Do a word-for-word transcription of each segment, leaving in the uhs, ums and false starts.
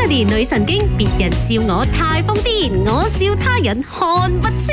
Melody 女神經，別人笑我太瘋癲，我笑他人看不穿。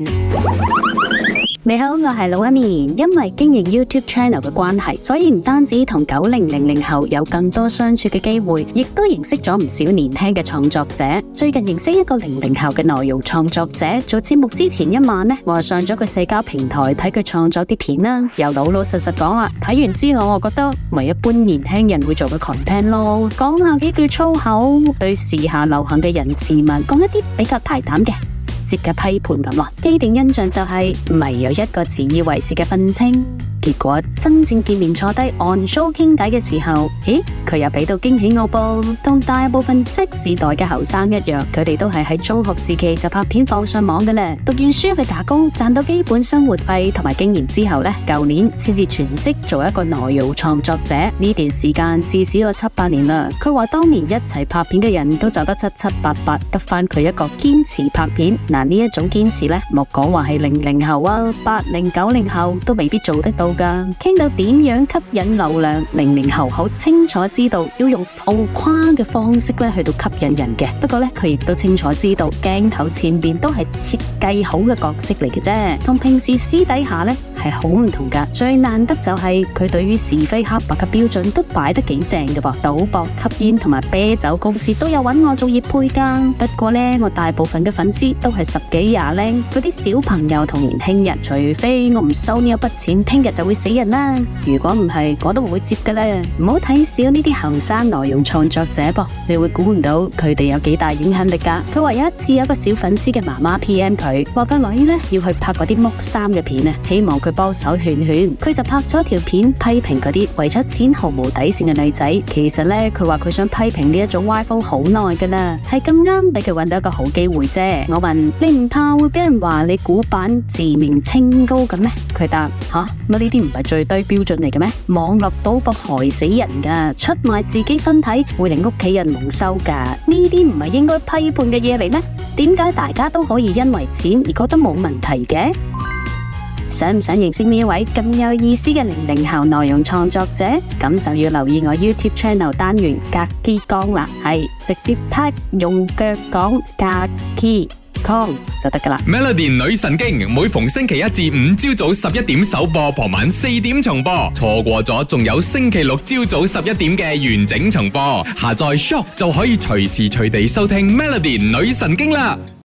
你好，我係老一面。因為經營 YouTube channel 嘅關係，所以唔單止同九零零零後有更多相處嘅機會，亦都認識咗唔少年輕嘅創作者。最近認識一個零零後嘅內容創作者，做節目之前一晚呢，我上咗個社交平台睇佢創作啲片啦。又老老實實講啊，睇完之後我覺得咪一般年輕人會做嘅 content 咯，講下幾句粗口，對時下流行嘅人事物講一啲比較大膽嘅直接嘅批判咁咯。既定印象就係唔係有一個自以為是嘅憤青，結果真正見面坐低 on show 傾偈嘅時候，咦，佢又俾到驚喜我噃。同大部分 Z 世代嘅後生一樣，佢哋都係喺中學時期就拍片放上網嘅咧。讀完書去打工，賺到基本生活費同埋經驗之後呢，舊年先至全職做一個內容創作者。呢段時間至少有七八年啦。佢話當年一齊拍片嘅人都走得七七八八，得翻佢一個堅持拍片。嗱，呢一種堅持呢，莫講話係零零後啊，八零九零後都未必做得到。傾到點樣吸引流量，零零後好清楚知道要用浮誇嘅方式咧去到吸引人嘅。不過咧，佢亦都清楚知道鏡頭前邊都係設計好嘅角色嚟嘅啫，同平時私底下咧係好唔同噶。最難得就係佢對於是非黑白嘅標準都擺得幾正嘅噃。賭博、吸煙同埋啤酒公司都有揾我做業配噶。不過咧，我大部分嘅粉絲都係十幾廿零嗰啲小朋友同年輕人，除非我唔收呢一筆錢，聽日就會死人啦！如果唔係，我都唔會接噶啦。唔好睇小呢啲後生內容創作者噃，你會估唔到佢哋有幾大影響力噶。佢話有一次有個小粉絲嘅媽媽 P M 佢，話個女呢要去拍嗰啲剝衫嘅片啊，希望佢幫手勸勸。佢就拍咗條片批評嗰啲為咗錢毫無底線嘅女仔。其實呢，佢話佢想批評呢一種歪風好耐噶啦，係咁啱俾佢搵到一個好機會啫。我問你唔怕會俾人話你古板自命清高咁咩？佢答吓，乜呢啲唔係最低標準嚟嘅咩？網絡賭博害死人噶，出賣自己身體會令屋企人蒙羞噶，呢啲唔係應該批判嘅嘢嚟咩？點解大家都可以因為錢而覺得冇問題嘅？想唔想認識呢一位咁有意思嘅零零後內容創作者？咁就要留意我 YouTube Channel 單元格基講啦，係直接 type 用腳講格基講就得噶啦。 Melody 女神經每逢星期一至五朝早十一點首播，傍晚四點重播。錯過咗仲有星期六朝早十一點嘅完整重播。下載 Shock 就可以隨時隨地收聽 Melody 女神經啦。